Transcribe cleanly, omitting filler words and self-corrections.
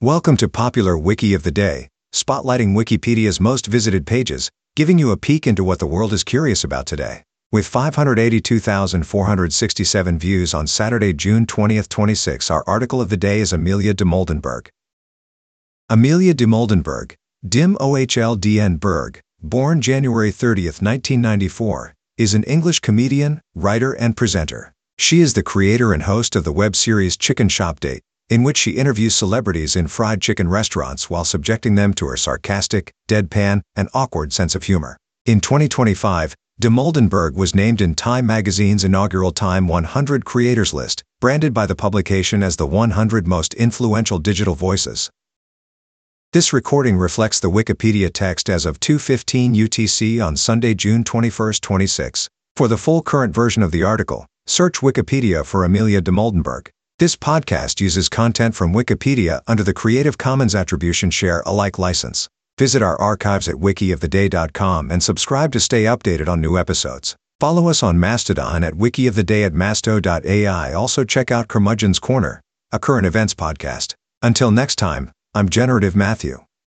Welcome to Popular Wiki of the Day, spotlighting Wikipedia's most visited pages, giving you a peek into what the world is curious about today. With 582,467 views on Saturday, June 20, 26, our article of the day is Amelia de Moldenberg. Amelia de Moldenberg, Dim Ohldn Berg, born January 30, 1994, is an English comedian, writer, and presenter. She is the creator and host of the web series Chicken Shop Date, in which she interviews celebrities in fried chicken restaurants while subjecting them to her sarcastic, deadpan, and awkward sense of humor. In 2025, de Moldenberg was named in Time magazine's inaugural Time 100 Creators list, branded by the publication as the 100 Most Influential Digital Voices. This recording reflects the Wikipedia text as of 2:15 UTC on Sunday, June 21, 26. For the full current version of the article, search Wikipedia for Amelia de Moldenberg. This podcast uses content from Wikipedia under the Creative Commons Attribution Share Alike license. Visit our archives at wikioftheday.com and subscribe to stay updated on new episodes. Follow us on Mastodon at wikioftheday@masto.ai. Also check out Curmudgeon's Corner, a current events podcast. Until next time, I'm Generative Matthew.